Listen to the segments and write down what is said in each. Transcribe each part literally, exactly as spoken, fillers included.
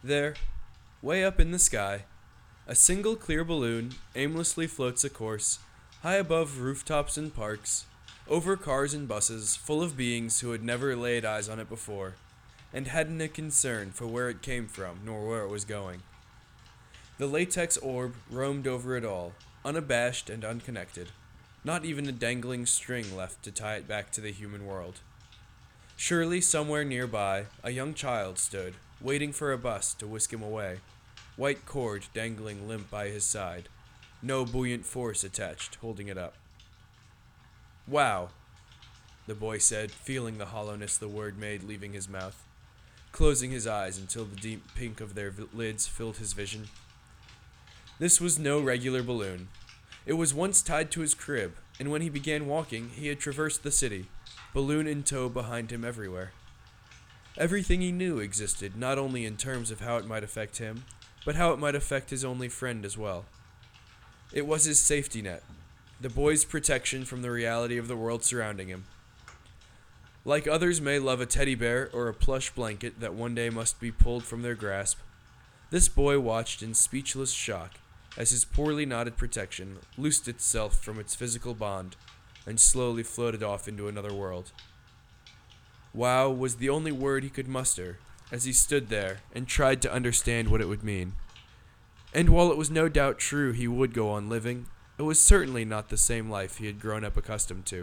There, way up in the sky, a single clear balloon aimlessly floats a course, high above rooftops and parks, over cars and buses full of beings who had never laid eyes on it before, and hadn't a concern for where it came from nor where it was going. The latex orb roamed over it all, unabashed and unconnected, not even a dangling string left to tie it back to the human world. Surely somewhere nearby, a young child stood, waiting for a bus to whisk him away, white cord dangling limp by his side, no buoyant force attached, holding it up. "Wow," the boy said, feeling the hollowness the word made leaving his mouth, closing his eyes until the deep pink of their v- lids filled his vision. This was no regular balloon. It was once tied to his crib, and when he began walking, he had traversed the city, balloon in tow behind him everywhere. Everything he knew existed not only in terms of how it might affect him, but how it might affect his only friend as well. It was his safety net, the boy's protection from the reality of the world surrounding him. Like others may love a teddy bear or a plush blanket that one day must be pulled from their grasp, this boy watched in speechless shock as his poorly knotted protection loosed itself from its physical bond and slowly floated off into another world. Wow was the only word he could muster as he stood there and tried to understand what it would mean. And while it was no doubt true he would go on living, it was certainly not the same life he had grown up accustomed to.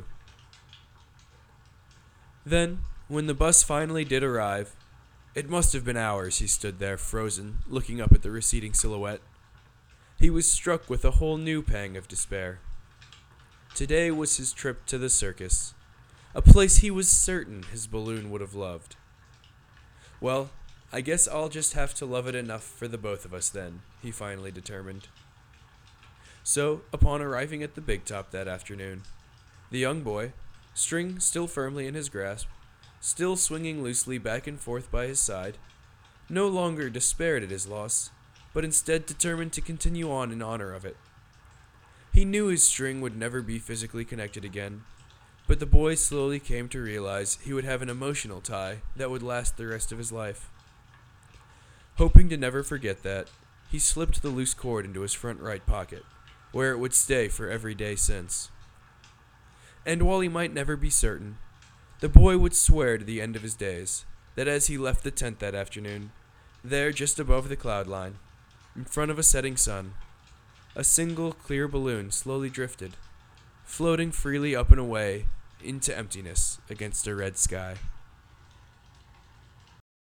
Then, when the bus finally did arrive, it must have been hours he stood there frozen, looking up at the receding silhouette. He was struck with a whole new pang of despair. Today was his trip to the circus, a place he was certain his balloon would have loved. Well, I guess I'll just have to love it enough for the both of us then, he finally determined. So, upon arriving at the big top that afternoon, the young boy, string still firmly in his grasp, still swinging loosely back and forth by his side, no longer despaired at his loss, but instead determined to continue on in honor of it. He knew his string would never be physically connected again, but the boy slowly came to realize he would have an emotional tie that would last the rest of his life. Hoping to never forget that, he slipped the loose cord into his front right pocket, where it would stay for every day since. And while he might never be certain, the boy would swear to the end of his days that as he left the tent that afternoon, there just above the cloud line, in front of a setting sun, a single clear balloon slowly drifted, floating freely up and away into emptiness against a red sky.